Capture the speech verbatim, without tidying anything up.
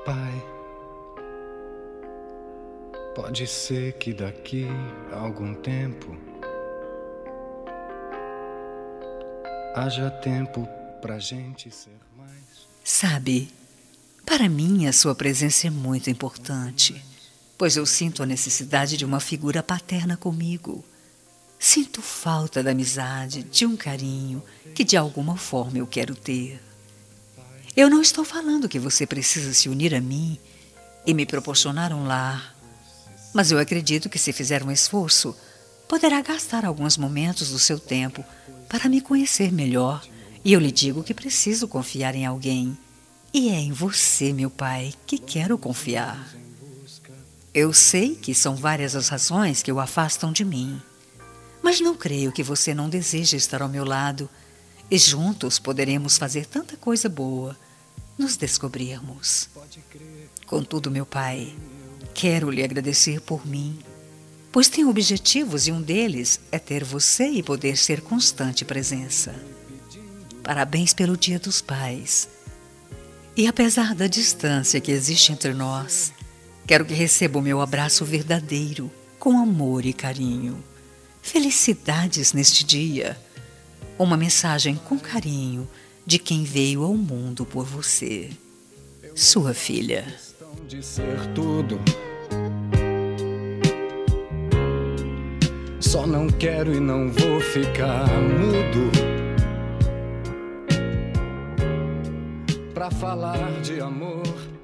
Pai, pode ser que daqui a algum tempo haja tempo pra gente ser mais. Sabe, para mim a sua presença é muito importante, pois eu sinto a necessidade de uma figura paterna comigo. Sinto falta da amizade, de um carinho que de alguma forma eu quero ter. Eu não estou falando que você precisa se unir a mim e me proporcionar um lar, mas eu acredito que se fizer um esforço, poderá gastar alguns momentos do seu tempo para me conhecer melhor. E eu lhe digo que preciso confiar em alguém. E é em você, meu pai, que quero confiar. Eu sei que são várias as razões que o afastam de mim, mas não creio que você não deseje estar ao meu lado e juntos poderemos fazer tanta coisa boa, nos descobrirmos. Contudo, meu pai, quero lhe agradecer por mim, pois tenho objetivos e um deles é ter você e poder ser constante presença. Parabéns pelo Dia dos Pais. E apesar da distância que existe entre nós, quero que receba o meu abraço verdadeiro, com amor e carinho. Felicidades neste dia. Uma mensagem com carinho de quem veio ao mundo por você. Sua filha. De ser tudo. Só não quero e não vou ficar mudo pra falar de amor.